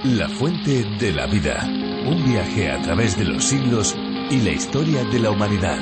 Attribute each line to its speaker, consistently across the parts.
Speaker 1: La fuente de la vida. Un viaje a través de los siglos y la historia de la humanidad.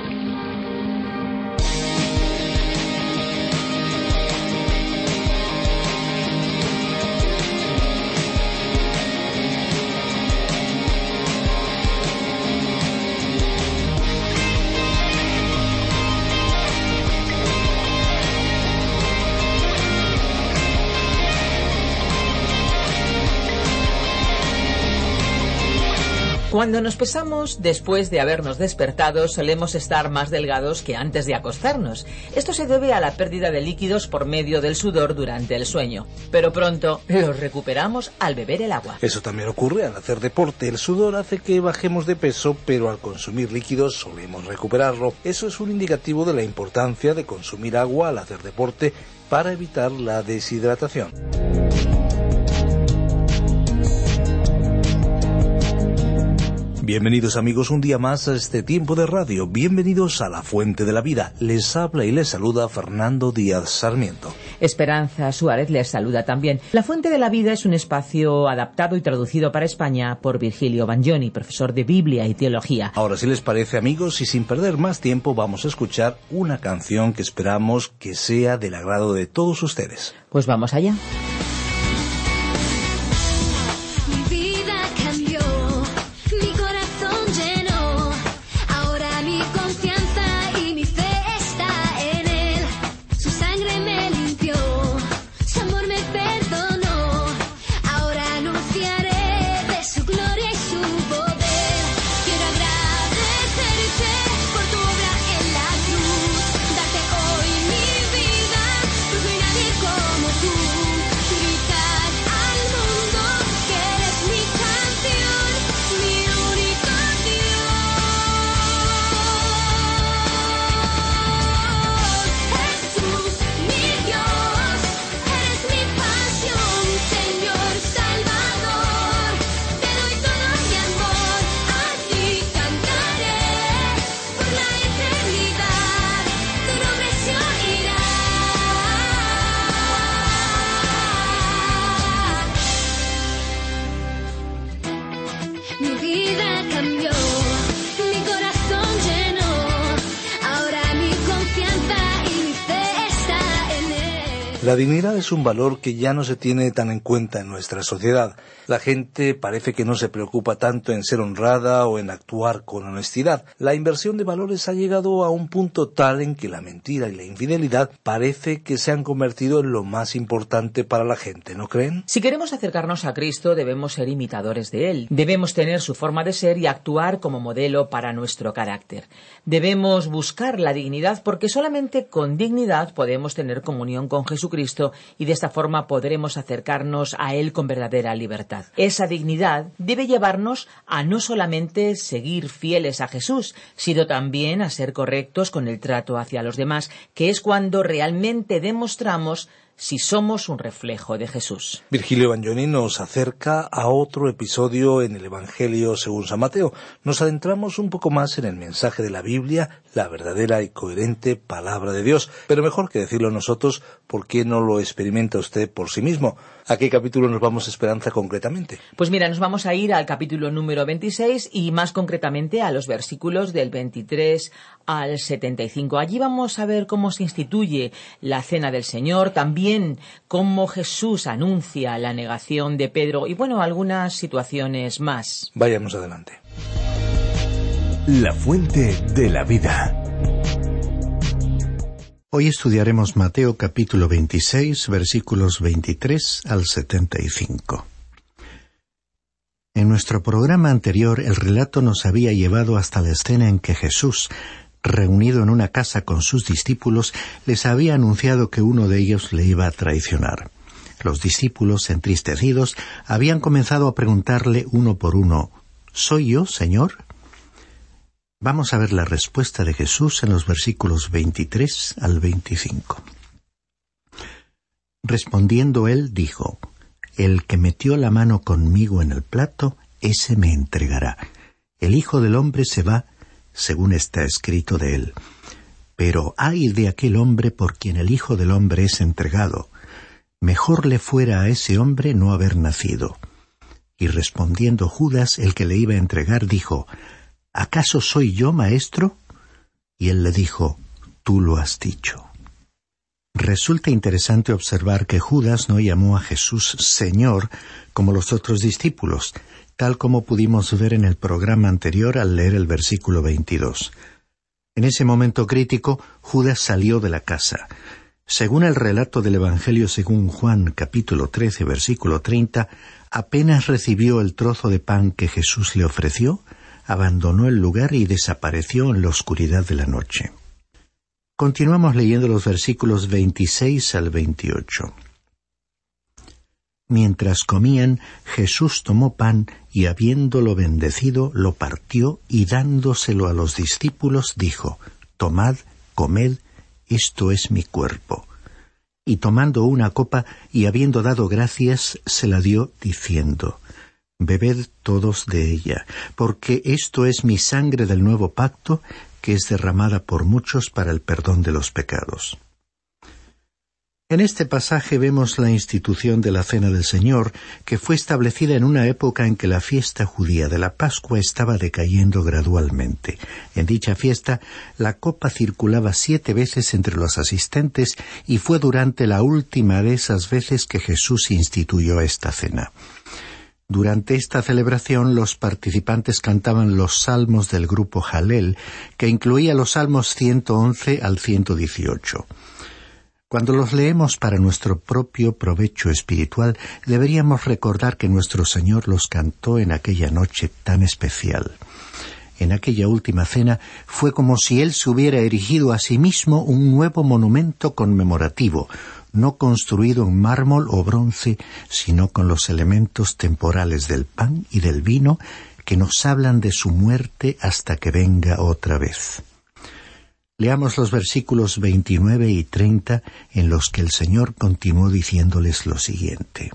Speaker 2: Cuando nos pesamos, después de habernos despertado, solemos estar más delgados que antes de acostarnos. Esto se debe a la pérdida de líquidos por medio del sudor durante el sueño. Pero pronto los recuperamos al beber el agua.
Speaker 3: Eso también ocurre al hacer deporte. El sudor hace que bajemos de peso, pero al consumir líquidos solemos recuperarlo. Eso es un indicativo de la importancia de consumir agua al hacer deporte para evitar la deshidratación. Bienvenidos amigos un día más a este tiempo de radio, bienvenidos a La Fuente de la Vida. Les habla y les saluda Fernando Díaz Sarmiento.
Speaker 2: Esperanza Suárez les saluda también. La Fuente de la Vida es un espacio adaptado y traducido para España por Virgilio Bagnoni, profesor de Biblia y Teología.
Speaker 3: Ahora, si les parece amigos, y sin perder más tiempo, vamos a escuchar una canción que esperamos que sea del agrado de todos ustedes.
Speaker 2: Pues vamos allá.
Speaker 3: La dignidad es un valor que ya no se tiene tan en cuenta en nuestra sociedad. La gente parece que no se preocupa tanto en ser honrada o en actuar con honestidad. La inversión de valores ha llegado a un punto tal en que la mentira y la infidelidad parece que se han convertido en lo más importante para la gente, ¿no creen?
Speaker 2: Si queremos acercarnos a Cristo, debemos ser imitadores de Él. Debemos tener su forma de ser y actuar como modelo para nuestro carácter. Debemos buscar la dignidad porque solamente con dignidad podemos tener comunión con Jesucristo y de esta forma podremos acercarnos a Él con verdadera libertad. Esa dignidad debe llevarnos a no solamente seguir fieles a Jesús, sino también a ser correctos con el trato hacia los demás, que es cuando realmente demostramos si somos un reflejo de Jesús.
Speaker 3: Virgilio Bagnoni nos acerca a otro episodio en el Evangelio según San Mateo. Nos adentramos un poco más en el mensaje de la Biblia, la verdadera y coherente palabra de Dios. Pero mejor que decirlo nosotros, ¿por qué no lo experimenta usted por sí mismo? ¿A qué capítulo nos vamos, Esperanza, concretamente?
Speaker 2: Pues mira, nos vamos a ir al capítulo número 26 y más concretamente a los versículos del 23 al 75. Allí vamos a ver cómo se instituye la Cena del Señor, también cómo Jesús anuncia la negación de Pedro y, bueno, algunas situaciones más.
Speaker 3: Vayamos adelante.
Speaker 1: La Fuente de la Vida.
Speaker 4: Hoy estudiaremos Mateo capítulo 26, versículos 23 al 75. En nuestro programa anterior, el relato nos había llevado hasta la escena en que Jesús, reunido en una casa con sus discípulos, les había anunciado que uno de ellos le iba a traicionar. Los discípulos, entristecidos, habían comenzado a preguntarle uno por uno, ¿soy yo, Señor? Vamos a ver la respuesta de Jesús en los versículos 23 al 25. Respondiendo él, dijo, «El que metió la mano conmigo en el plato, ese me entregará. El Hijo del Hombre se va, según está escrito de él. Pero ay de aquel hombre por quien el Hijo del Hombre es entregado. Mejor le fuera a ese hombre no haber nacido». Y respondiendo Judas, el que le iba a entregar, dijo: ¿Acaso soy yo, maestro? Y él le dijo: Tú lo has dicho. Resulta interesante observar que Judas no llamó a Jesús Señor como los otros discípulos, tal como pudimos ver en el programa anterior al leer el versículo 22. En ese momento crítico, Judas salió de la casa. Según el relato del Evangelio según Juan, capítulo 13, versículo 30, apenas recibió el trozo de pan que Jesús le ofreció, abandonó el lugar y desapareció en la oscuridad de la noche. Continuamos leyendo los versículos 26 al 28. Mientras comían, Jesús tomó pan y, habiéndolo bendecido, lo partió y dándoselo a los discípulos, dijo: Tomad, comed, esto es mi cuerpo. Y tomando una copa y habiendo dado gracias, se la dio, diciendo: Bebed todos de ella, porque esto es mi sangre del nuevo pacto, que es derramada por muchos para el perdón de los pecados. En este pasaje vemos la institución de la Cena del Señor, que fue establecida en una época en que la fiesta judía de la Pascua estaba decayendo gradualmente. En dicha fiesta, la copa circulaba 7 veces entre los asistentes y fue durante la última de esas veces que Jesús instituyó esta cena. Durante esta celebración, los participantes cantaban los salmos del grupo Jalel, que incluía los salmos 111 al 118. Cuando los leemos para nuestro propio provecho espiritual, deberíamos recordar que nuestro Señor los cantó en aquella noche tan especial. En aquella última cena fue como si Él se hubiera erigido a sí mismo un nuevo monumento conmemorativo, no construido en mármol o bronce, sino con los elementos temporales del pan y del vino que nos hablan de su muerte hasta que venga otra vez. Leamos los versículos 29 y 30, en los que el Señor continuó diciéndoles lo siguiente: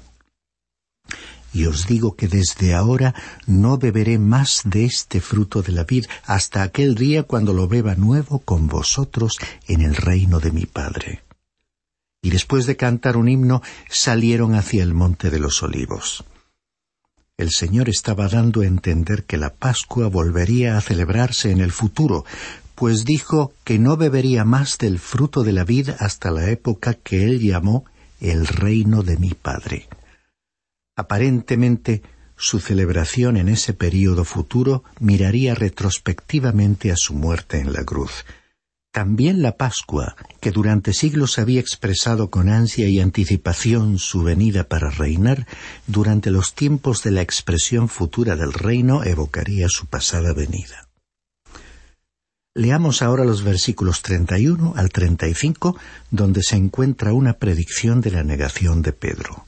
Speaker 4: Y os digo que desde ahora no beberé más de este fruto de la vid hasta aquel día cuando lo beba nuevo con vosotros en el reino de mi Padre. Y después de cantar un himno, salieron hacia el monte de los Olivos. El Señor estaba dando a entender que la Pascua volvería a celebrarse en el futuro, pues dijo que no bebería más del fruto de la vid hasta la época que Él llamó el reino de mi Padre. Aparentemente, su celebración en ese período futuro miraría retrospectivamente a su muerte en la cruz. También la Pascua, que durante siglos había expresado con ansia y anticipación su venida para reinar, durante los tiempos de la expresión futura del reino evocaría su pasada venida. Leamos ahora los versículos 31 al 35, donde se encuentra una predicción de la negación de Pedro.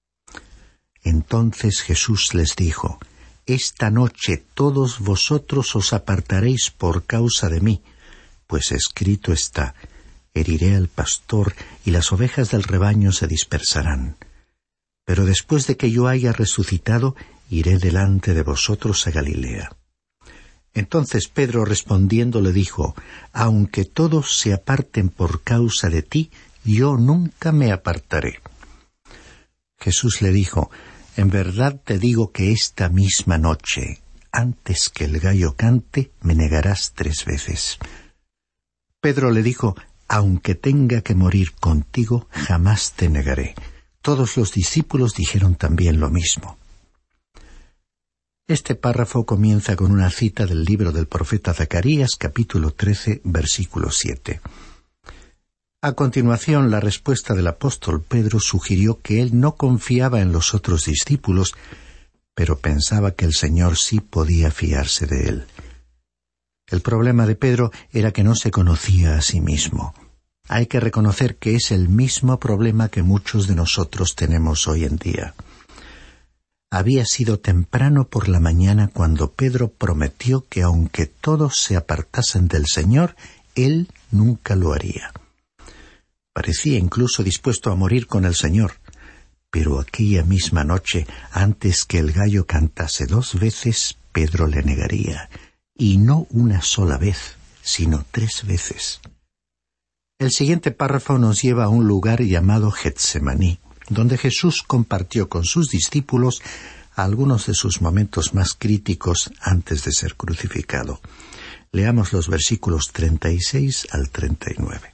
Speaker 4: Entonces Jesús les dijo: Esta noche todos vosotros os apartaréis por causa de mí, pues escrito está: Heriré al pastor y las ovejas del rebaño se dispersarán. Pero después de que yo haya resucitado, iré delante de vosotros a Galilea. Entonces Pedro respondiendo le dijo: Aunque todos se aparten por causa de ti, yo nunca me apartaré. Jesús le dijo: En verdad te digo que esta misma noche, antes que el gallo cante, me negarás 3 veces. Pedro le dijo: Aunque tenga que morir contigo, jamás te negaré. Todos los discípulos dijeron también lo mismo. Este párrafo comienza con una cita del libro del profeta Zacarías, capítulo 13, versículo 7. A continuación, la respuesta del apóstol Pedro sugirió que él no confiaba en los otros discípulos, pero pensaba que el Señor sí podía fiarse de él. El problema de Pedro era que no se conocía a sí mismo. Hay que reconocer que es el mismo problema que muchos de nosotros tenemos hoy en día. Había sido temprano por la mañana cuando Pedro prometió que aunque todos se apartasen del Señor, él nunca lo haría. Parecía incluso dispuesto a morir con el Señor, pero aquella misma noche, antes que el gallo cantase 2 veces, Pedro le negaría, y no una sola vez, sino 3 veces. El siguiente párrafo nos lleva a un lugar llamado Getsemaní, donde Jesús compartió con sus discípulos a algunos de sus momentos más críticos antes de ser crucificado. Leamos los versículos 36 al 39.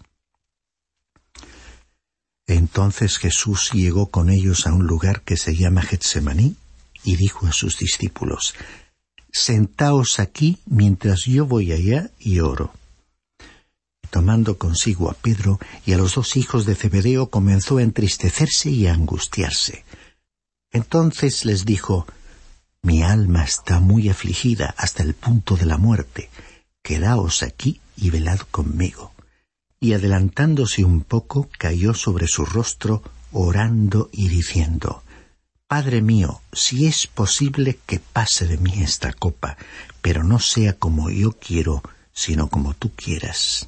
Speaker 4: Entonces Jesús llegó con ellos a un lugar que se llama Getsemaní y dijo a sus discípulos: «Sentaos aquí mientras yo voy allá y oro». Tomando consigo a Pedro y a los 2 hijos de Zebedeo, comenzó a entristecerse y a angustiarse. Entonces les dijo: «Mi alma está muy afligida hasta el punto de la muerte. Quedaos aquí y velad conmigo». Y adelantándose un poco, cayó sobre su rostro, orando y diciendo: «Padre mío, si es posible que pase de mí esta copa, pero no sea como yo quiero, sino como tú quieras».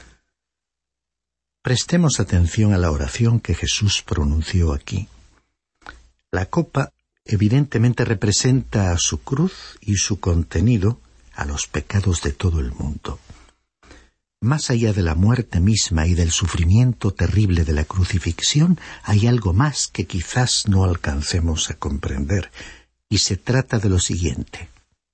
Speaker 4: Prestemos atención a la oración que Jesús pronunció aquí. La copa evidentemente representa a su cruz y su contenido, a los pecados de todo el mundo. Más allá de la muerte misma y del sufrimiento terrible de la crucifixión, hay algo más que quizás no alcancemos a comprender, y se trata de lo siguiente.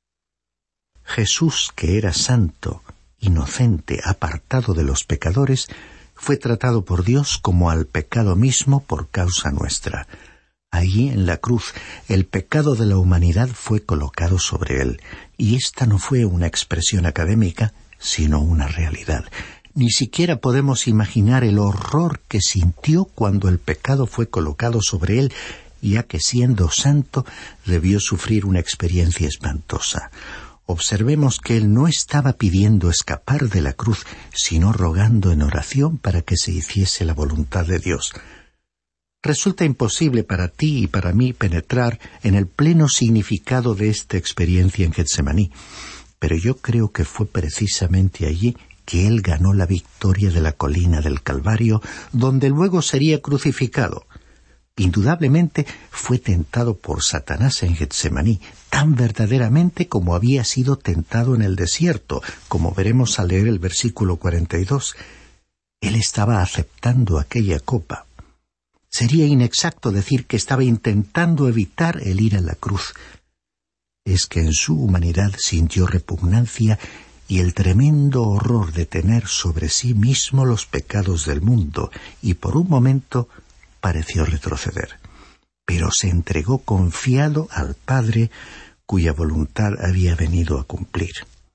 Speaker 4: Jesús, que era santo, inocente, apartado de los pecadores, fue tratado por Dios como al pecado mismo por causa nuestra. Allí en la cruz, el pecado de la humanidad fue colocado sobre él, y esta no fue una expresión académica, sino una realidad. Ni siquiera podemos imaginar el horror que sintió cuando el pecado fue colocado sobre él, ya que siendo santo debió sufrir una experiencia espantosa. Observemos que él no estaba pidiendo escapar de la cruz, sino rogando en oración para que se hiciese la voluntad de Dios. Resulta imposible para ti y para mí penetrar en el pleno significado de esta experiencia en Getsemaní, pero yo creo que fue precisamente allí que él ganó la victoria de la colina del Calvario, donde luego sería crucificado. Indudablemente fue tentado por Satanás en Getsemaní, tan verdaderamente como había sido tentado en el desierto, como veremos al leer el versículo 42. Él estaba aceptando aquella copa. Sería inexacto decir que estaba intentando evitar el ir a la cruz. Es que en su humanidad sintió repugnancia y el tremendo horror de tener sobre sí mismo los pecados del mundo, y por un momento pareció retroceder. Pero se entregó confiado al Padre, cuya voluntad había venido a cumplir.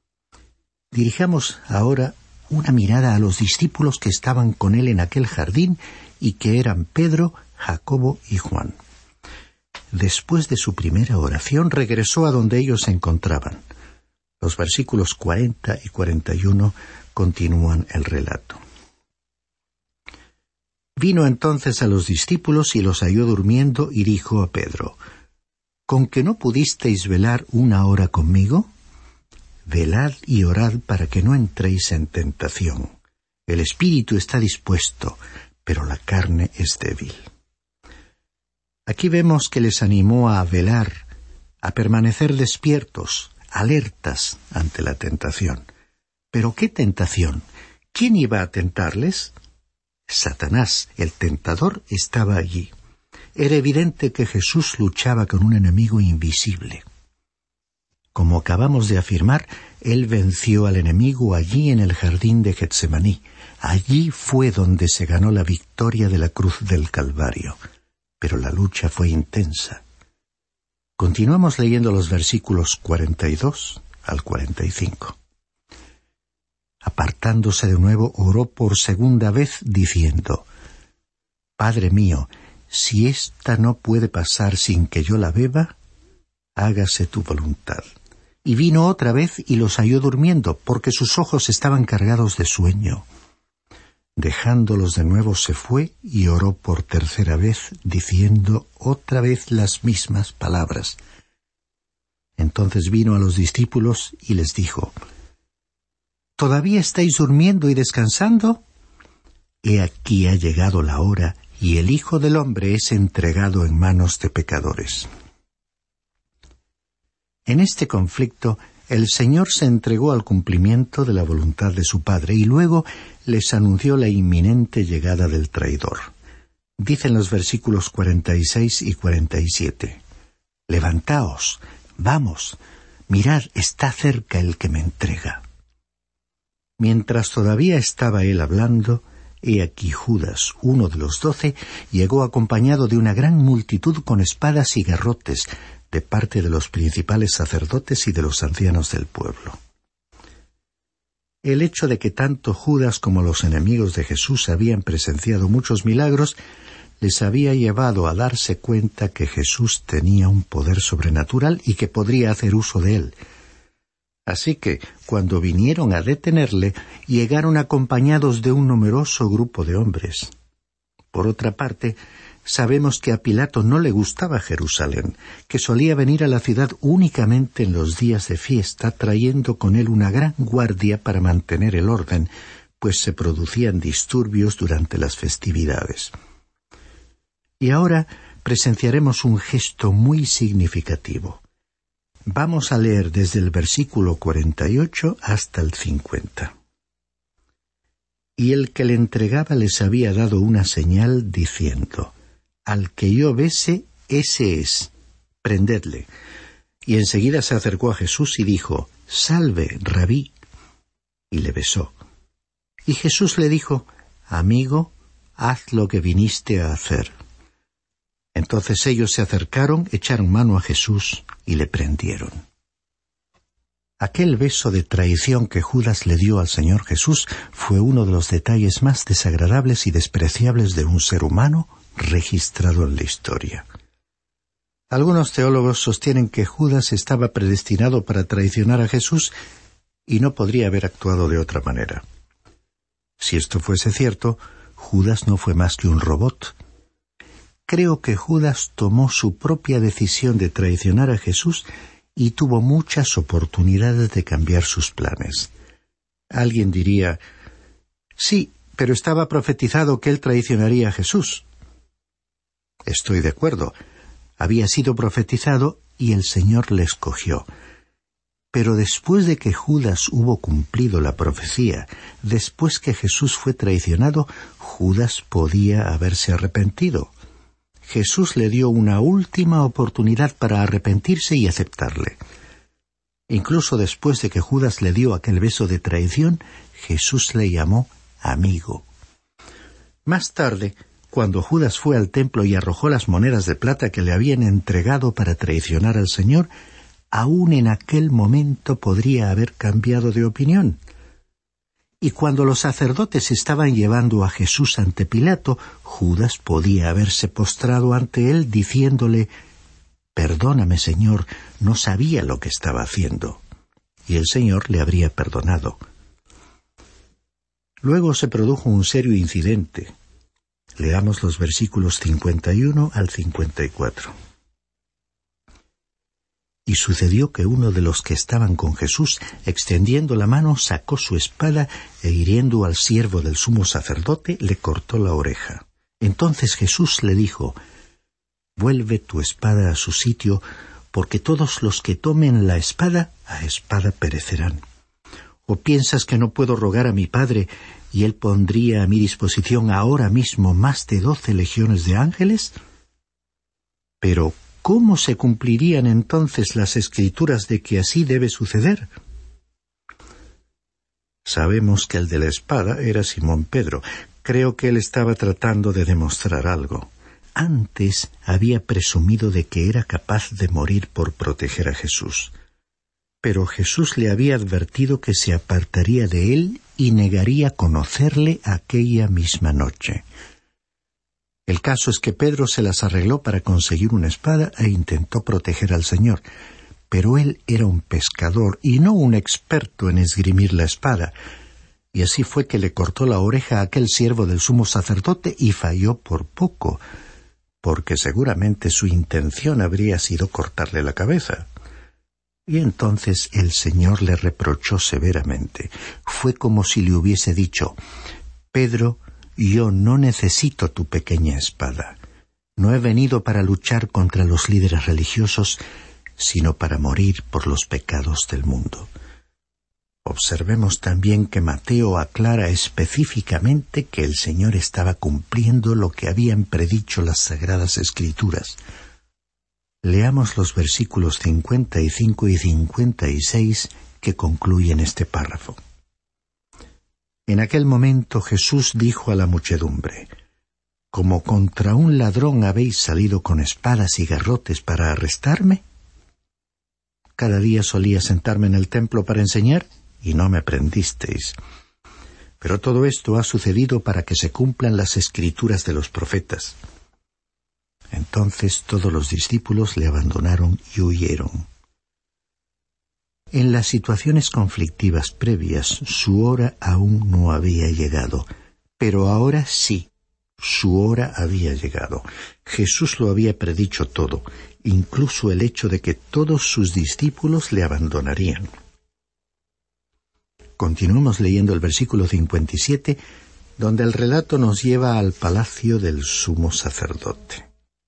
Speaker 4: Dirijamos ahora una mirada a los discípulos que estaban con él en aquel jardín y que eran Pedro, Jacobo y Juan. Después de su primera oración, regresó a donde ellos se encontraban. Los versículos 40 y 41 continúan el relato. Vino entonces a los discípulos y los halló durmiendo y dijo a Pedro: ¿Con que no pudisteis velar 1 hora conmigo? Velad y orad para que no entréis en tentación. El espíritu está dispuesto, pero la carne es débil. Aquí vemos que les animó a velar, a permanecer despiertos, alertas ante la tentación. ¿Pero qué tentación? ¿Quién iba a tentarles? Satanás, el tentador, estaba allí. Era evidente que Jesús luchaba con un enemigo invisible. Como acabamos de afirmar, él venció al enemigo allí en el jardín de Getsemaní. Allí fue donde se ganó la victoria de la cruz del Calvario. Pero la lucha fue intensa. Continuamos leyendo los versículos 42 al 45. Apartándose de nuevo, oró por segunda vez, diciendo: Padre mío, si esta no puede pasar sin que yo la beba, hágase tu voluntad. Y vino otra vez y los halló durmiendo, porque sus ojos estaban cargados de sueño. Dejándolos de nuevo se fue y oró por tercera vez, diciendo otra vez las mismas palabras. Entonces vino a los discípulos y les dijo: ¿Todavía estáis durmiendo y descansando? He aquí ha llegado la hora, y el Hijo del Hombre es entregado en manos de pecadores. En este conflicto, el Señor se entregó al cumplimiento de la voluntad de su Padre y luego les anunció la inminente llegada del traidor. Dicen los versículos 46 y 47. «Levantaos, vamos, mirad, está cerca el que me entrega». Mientras todavía estaba él hablando, he aquí Judas, uno de los 12, llegó acompañado de una gran multitud con espadas y garrotes, de parte de los principales sacerdotes y de los ancianos del pueblo. El hecho de que tanto Judas como los enemigos de Jesús habían presenciado muchos milagros les había llevado a darse cuenta que Jesús tenía un poder sobrenatural y que podría hacer uso de él. Así que, cuando vinieron a detenerle, llegaron acompañados de un numeroso grupo de hombres. Por otra parte, sabemos que a Pilato no le gustaba Jerusalén, que solía venir a la ciudad únicamente en los días de fiesta, trayendo con él una gran guardia para mantener el orden, pues se producían disturbios durante las festividades. Y ahora presenciaremos un gesto muy significativo. Vamos a leer desde el versículo 48 hasta el 50. Y el que le entregaba les había dado una señal diciendo: «Al que yo bese, ese es, prendedle». Y enseguida se acercó a Jesús y dijo: «Salve, Rabí». Y le besó. Y Jesús le dijo: «Amigo, haz lo que viniste a hacer». Entonces ellos se acercaron, echaron mano a Jesús y le prendieron. Aquel beso de traición que Judas le dio al Señor Jesús fue uno de los detalles más desagradables y despreciables de un ser humano registrado en la historia. Algunos teólogos sostienen que Judas estaba predestinado para traicionar a Jesús y no podría haber actuado de otra manera. Si esto fuese cierto, Judas no fue más que un robot. Creo que Judas tomó su propia decisión de traicionar a Jesús y tuvo muchas oportunidades de cambiar sus planes. Alguien diría: «Sí, pero estaba profetizado que él traicionaría a Jesús». Estoy de acuerdo. Había sido profetizado y el Señor le escogió. Pero después de que Judas hubo cumplido la profecía, después que Jesús fue traicionado, Judas podía haberse arrepentido. Jesús le dio una última oportunidad para arrepentirse y aceptarle. Incluso después de que Judas le dio aquel beso de traición, Jesús le llamó amigo. Más tarde, cuando Judas fue al templo y arrojó las monedas de plata que le habían entregado para traicionar al Señor, aún en aquel momento podría haber cambiado de opinión. Y cuando los sacerdotes estaban llevando a Jesús ante Pilato, Judas podía haberse postrado ante él diciéndole: «Perdóname, Señor, no sabía lo que estaba haciendo». Y el Señor le habría perdonado. Luego se produjo un serio incidente. Leamos los versículos 51 al 54. Y sucedió que uno de los que estaban con Jesús, extendiendo la mano, sacó su espada e hiriendo al siervo del sumo sacerdote, le cortó la oreja. Entonces Jesús le dijo: «Vuelve tu espada a su sitio, porque todos los que tomen la espada, a espada perecerán. ¿O piensas que no puedo rogar a mi Padre, y él pondría a mi disposición ahora mismo más de 12 legiones de ángeles? Pero ¿cómo se cumplirían entonces las Escrituras de que así debe suceder?». Sabemos que el de la espada era Simón Pedro. Creo que él estaba tratando de demostrar algo. Antes había presumido de que era capaz de morir por proteger a Jesús. Pero Jesús le había advertido que se apartaría de él y negaría conocerle aquella misma noche. El caso es que Pedro se las arregló para conseguir una espada e intentó proteger al Señor, pero él era un pescador y no un experto en esgrimir la espada, y así fue que le cortó la oreja a aquel siervo del sumo sacerdote y falló por poco, porque seguramente su intención habría sido cortarle la cabeza. Y entonces el Señor le reprochó severamente. Fue como si le hubiese dicho: «Pedro, yo no necesito tu pequeña espada. No he venido para luchar contra los líderes religiosos, sino para morir por los pecados del mundo». Observemos también que Mateo aclara específicamente que el Señor estaba cumpliendo lo que habían predicho las Sagradas Escrituras. Leamos los versículos 55 y 56 que concluyen este párrafo. En aquel momento Jesús dijo a la muchedumbre: ¿Como contra un ladrón habéis salido con espadas y garrotes para arrestarme? Cada día solía sentarme en el templo para enseñar y no me prendisteis. Pero todo esto ha sucedido para que se cumplan las escrituras de los profetas. Entonces todos los discípulos le abandonaron y huyeron. En las situaciones conflictivas previas, su hora aún no había llegado, pero ahora sí, su hora había llegado. Jesús lo había predicho todo, incluso el hecho de que todos sus discípulos le abandonarían. Continuamos leyendo el versículo 57, donde el relato nos lleva al palacio del sumo sacerdote.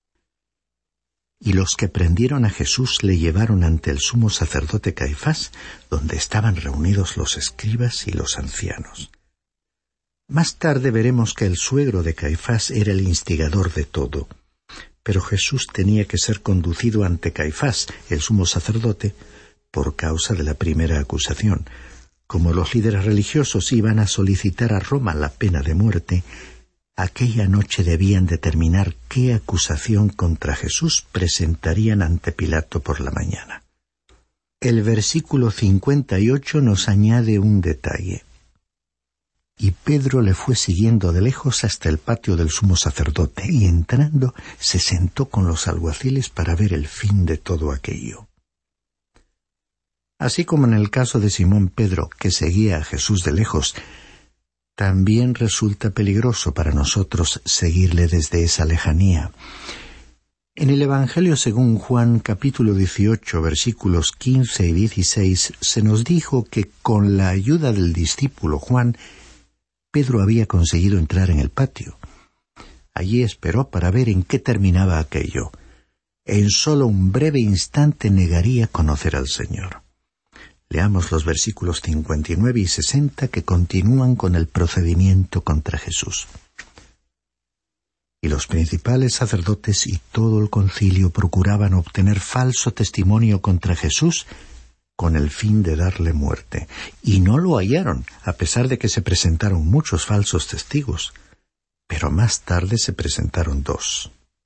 Speaker 4: Y los que prendieron a Jesús le llevaron ante el sumo sacerdote Caifás, donde estaban reunidos los escribas y los ancianos. Más tarde veremos que el suegro de Caifás era el instigador de todo, pero Jesús tenía que ser conducido ante Caifás, el sumo sacerdote, por causa de la primera acusación. Como los líderes religiosos iban a solicitar a Roma la pena de muerte, aquella noche debían determinar qué acusación contra Jesús presentarían ante Pilato por la mañana. El versículo 58 nos añade un detalle. Y Pedro le fue siguiendo de lejos hasta el patio del sumo sacerdote, y entrando se sentó con los alguaciles para ver el fin de todo aquello. Así como en el caso de Simón Pedro, que seguía a Jesús de lejos, también resulta peligroso para nosotros seguirle desde esa lejanía. En el Evangelio según Juan, capítulo 18, versículos 15 y 16, se nos dijo que con la ayuda del discípulo Juan, Pedro había conseguido entrar en el patio. Allí esperó para ver en qué terminaba aquello. En solo un breve instante negaría conocer al Señor. Leamos los versículos 59 y 60 que continúan con el procedimiento contra Jesús. Y los principales sacerdotes y todo el concilio procuraban obtener falso testimonio contra Jesús con el fin de darle muerte. Y no lo hallaron, a pesar de que se presentaron muchos falsos testigos. Pero más tarde se presentaron 2.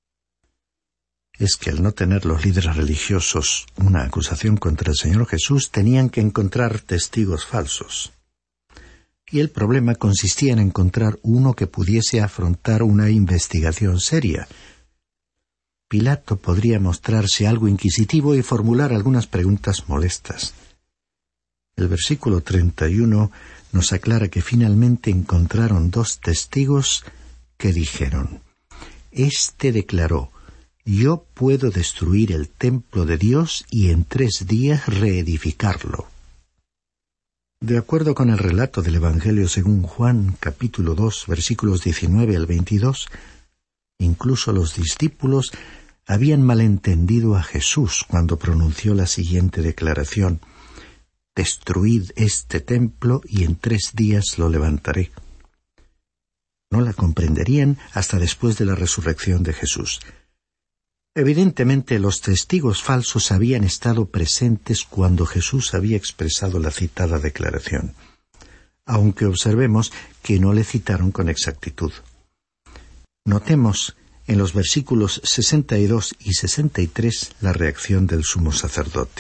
Speaker 4: Es que al no tener los líderes religiosos una acusación contra el Señor Jesús, tenían que encontrar testigos falsos. Y el problema consistía en encontrar uno que pudiese afrontar una investigación seria. Pilato podría mostrarse algo inquisitivo y formular algunas preguntas molestas. El versículo 31 nos aclara que finalmente encontraron 2 testigos que dijeron: Este declaró: Yo puedo destruir el templo de Dios y en 3 días reedificarlo. De acuerdo con el relato del Evangelio según Juan, capítulo 2, versículos 19 al 22, incluso los discípulos habían malentendido a Jesús cuando pronunció la siguiente declaración: Destruid este templo y en 3 días lo levantaré. No la comprenderían hasta después de la resurrección de Jesús. Evidentemente, los testigos falsos habían estado presentes cuando Jesús había expresado la citada declaración, aunque observemos que no le citaron con exactitud. Notemos en los versículos 62 y 63 la reacción del sumo sacerdote.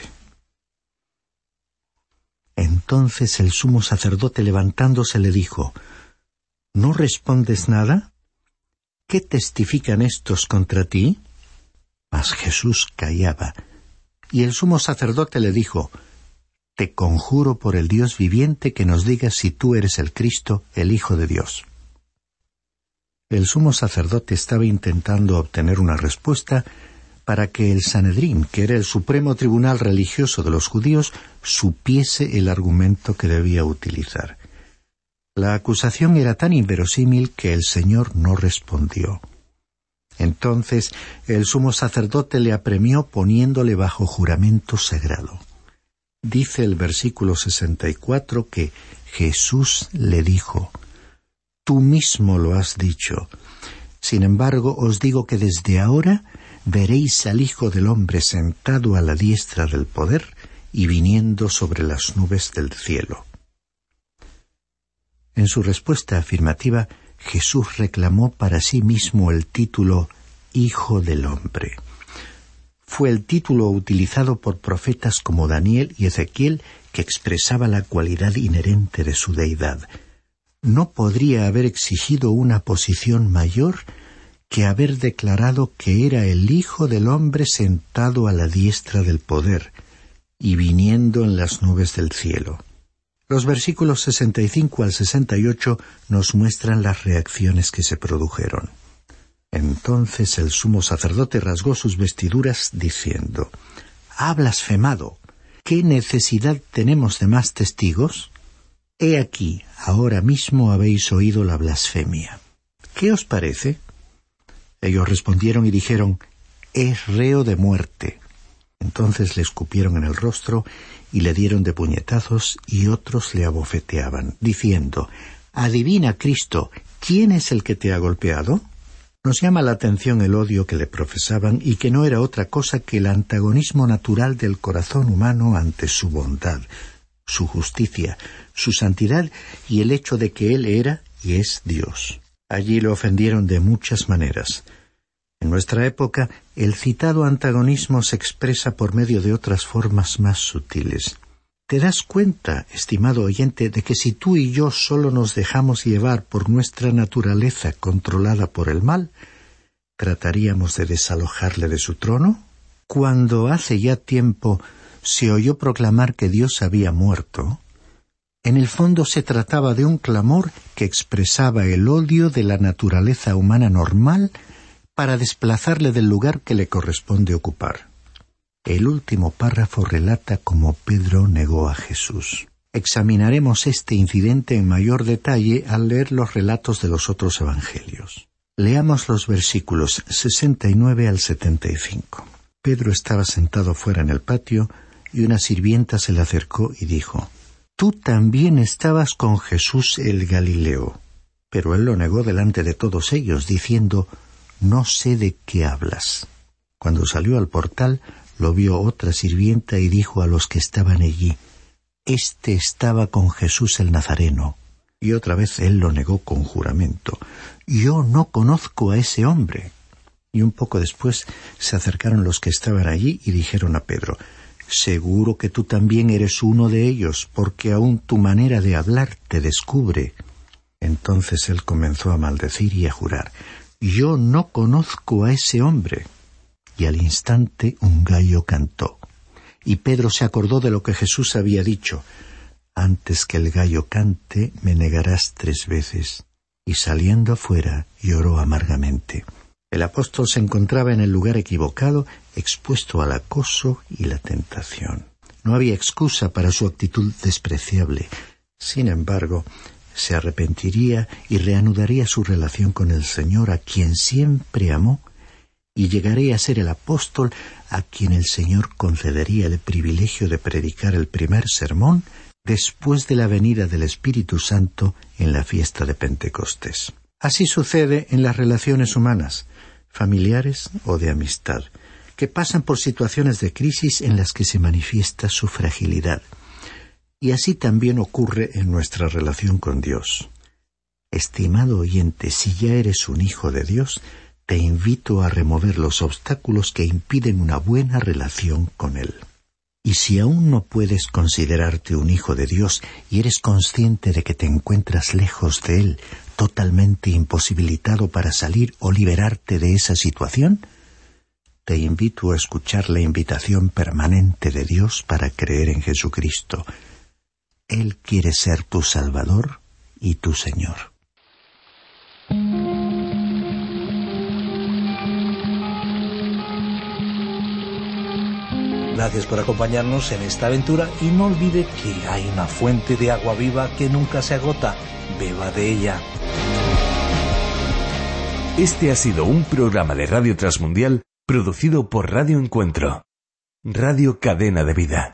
Speaker 4: Entonces el sumo sacerdote, levantándose, le dijo: ¿No respondes nada? ¿Qué testifican estos contra ti? Mas Jesús callaba, y el sumo sacerdote le dijo: Te conjuro por el Dios viviente que nos digas si tú eres el Cristo, el Hijo de Dios. El sumo sacerdote estaba intentando obtener una respuesta para que el Sanedrín, que era el supremo tribunal religioso de los judíos, supiese el argumento que debía utilizar. La acusación era tan inverosímil que el Señor no respondió. Entonces el sumo sacerdote le apremió poniéndole bajo juramento sagrado. Dice el versículo 64 que Jesús le dijo: Tú mismo lo has dicho. Sin embargo, os digo que desde ahora veréis al Hijo del Hombre sentado a la diestra del poder y viniendo sobre las nubes del cielo. En su respuesta afirmativa, Jesús reclamó para sí mismo el título Hijo del Hombre. Fue el título utilizado por profetas como Daniel y Ezequiel, que expresaba la cualidad inherente de su deidad. No podría haber exigido una posición mayor que haber declarado que era el Hijo del Hombre sentado a la diestra del poder y viniendo en las nubes del cielo. Los versículos 65 al 68 nos muestran las reacciones que se produjeron. Entonces el sumo sacerdote rasgó sus vestiduras diciendo: «¡Ha blasfemado! ¿Qué necesidad tenemos de más testigos? He aquí, ahora mismo habéis oído la blasfemia. ¿Qué os parece?» Ellos respondieron y dijeron: «Es reo de muerte». Entonces le escupieron en el rostro y le dieron de puñetazos, y otros le abofeteaban, diciendo: «Adivina, Cristo, ¿quién es el que te ha golpeado?» Nos llama la atención el odio que le profesaban y que no era otra cosa que el antagonismo natural del corazón humano ante su bondad, su justicia, su santidad y el hecho de que Él era y es Dios. Allí lo ofendieron de muchas maneras. En nuestra época, el citado antagonismo se expresa por medio de otras formas más sutiles. ¿Te das cuenta, estimado oyente, de que si tú y yo solo nos dejamos llevar por nuestra naturaleza controlada por el mal, trataríamos de desalojarle de su trono? Cuando hace ya tiempo se oyó proclamar que Dios había muerto, en el fondo se trataba de un clamor que expresaba el odio de la naturaleza humana normal para desplazarle del lugar que le corresponde ocupar. El último párrafo relata cómo Pedro negó a Jesús. Examinaremos este incidente en mayor detalle al leer los relatos de los otros evangelios. Leamos los versículos 69 al 75. Pedro estaba sentado fuera en el patio y una sirvienta se le acercó y dijo: «Tú también estabas con Jesús el Galileo». Pero él lo negó delante de todos ellos, diciendo: «No sé de qué hablas». Cuando salió al portal, lo vio otra sirvienta y dijo a los que estaban allí: «Este estaba con Jesús el Nazareno». Y otra vez él lo negó con juramento: «Yo no conozco a ese hombre». Y un poco después se acercaron los que estaban allí y dijeron a Pedro: «Seguro que tú también eres uno de ellos, porque aún tu manera de hablar te descubre». Entonces él comenzó a maldecir y a jurar: «Yo no conozco a ese hombre». Y al instante un gallo cantó. Y Pedro se acordó de lo que Jesús había dicho: «Antes que el gallo cante, me negarás 3 veces». Y saliendo afuera, lloró amargamente. El apóstol se encontraba en el lugar equivocado, expuesto al acoso y la tentación. No había excusa para su actitud despreciable. Sin embargo, se arrepentiría y reanudaría su relación con el Señor, a quien siempre amó, y llegaré a ser el apóstol a quien el Señor concedería el privilegio de predicar el primer sermón después de la venida del Espíritu Santo en la fiesta de Pentecostés. Así sucede en las relaciones humanas, familiares o de amistad, que pasan por situaciones de crisis en las que se manifiesta su fragilidad. Y así también ocurre en nuestra relación con Dios. Estimado oyente, si ya eres un hijo de Dios, te invito a remover los obstáculos que impiden una buena relación con Él. Y si aún no puedes considerarte un hijo de Dios y eres consciente de que te encuentras lejos de Él, totalmente imposibilitado para salir o liberarte de esa situación, te invito a escuchar la invitación permanente de Dios para creer en Jesucristo. Él quiere ser tu Salvador y tu Señor.
Speaker 3: Gracias por acompañarnos en esta aventura y no olvide que hay una fuente de agua viva que nunca se agota. Beba de ella.
Speaker 1: Este ha sido un programa de Radio Transmundial producido por Radio Encuentro, Radio Cadena de Vida.